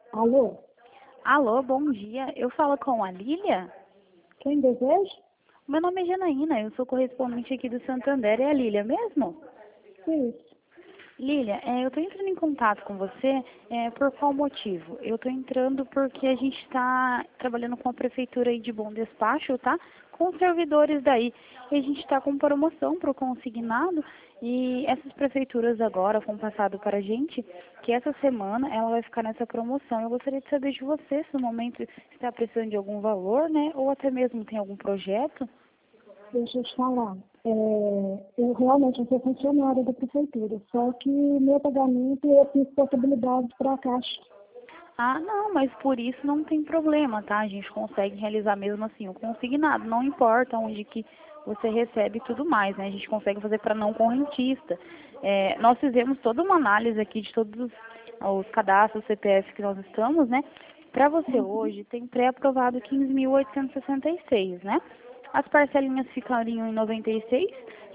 Alô? Alô, bom dia. Eu falo com a Lília? Quem deseja? Meu nome é Janaína, eu sou correspondente aqui do Santander. É a Lília mesmo? Isso. Lília, eu estou entrando em contato com você por qual motivo? Eu estou entrando porque a gente está trabalhando com a prefeitura aí de Bom Despacho, tá? Com os servidores daí. E a gente está com promoção para o consignado e essas prefeituras agora com passado para a gente que essa semana ela vai ficar nessa promoção. Eu gostaria de saber de você se no momento está precisando de algum valor, né? Ou até mesmo tem algum projeto. Deixa eu te falar. Eu realmente sou funcionária da prefeitura, só que meu pagamento eu fiz possibilidade para a Caixa. Ah, não, mas por isso não tem problema, tá? A gente consegue realizar mesmo assim o consignado, não importa onde que você recebe e tudo mais, né? A gente consegue fazer para não correntista. Nós fizemos toda uma análise aqui de todos os cadastros CPF que nós estamos, né? Para você hoje tem pré-aprovado 15.866, né? As parcelinhas ficariam em 96, de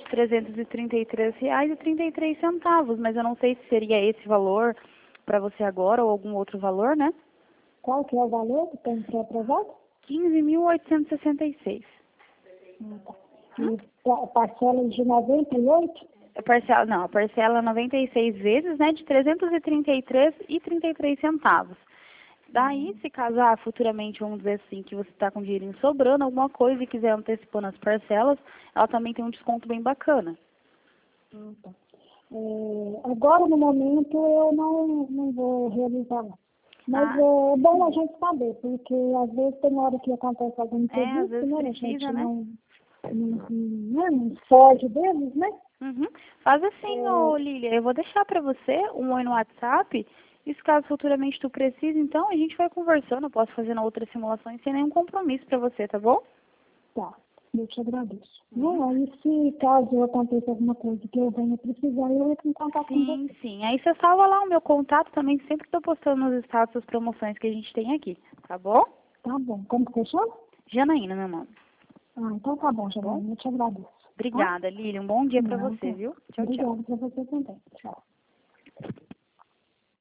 R$ 333,33, mas eu não sei se seria esse valor para você agora ou algum outro valor, né? Qual que é o valor que tem pré-aprovado? 15.866. Tá. E parcela de 98? A parcela 96 vezes, né, de R$ 333,33. Daí, se casar futuramente, vamos dizer assim, que você está com dinheirinho sobrando, alguma coisa e quiser antecipando as parcelas, ela também tem um desconto bem bacana. Tá. Agora, no momento, eu não vou realizar. Mas Ah, é bom a gente saber, porque às vezes tem hora que acontece algum às imprevisto, vezes né? A precisa, gente né? não foge deles, né? Uhum. Faz assim, ô Lília, eu vou deixar pra você um oi no WhatsApp, e se caso futuramente tu precise, então a gente vai conversando, eu posso fazer na outra simulação sem nenhum compromisso pra você, tá bom? Tá, eu te agradeço. Uhum. Aí, se caso aconteça alguma coisa que eu venha precisar, eu entro em contato com Sim, você. sim. Aí você salva lá o meu contato também, sempre tô postando nos status as promoções que a gente tem aqui, tá bom? Tá bom. Como que você chama? Janaína, meu nome, Ah, então tá bom, tá bom? Janine. Eu te agradeço. Tá? Obrigada, Lília. Um bom dia pra Não, você, tá. viu? Tchau, tchau. Obrigada pra você também. Tchau.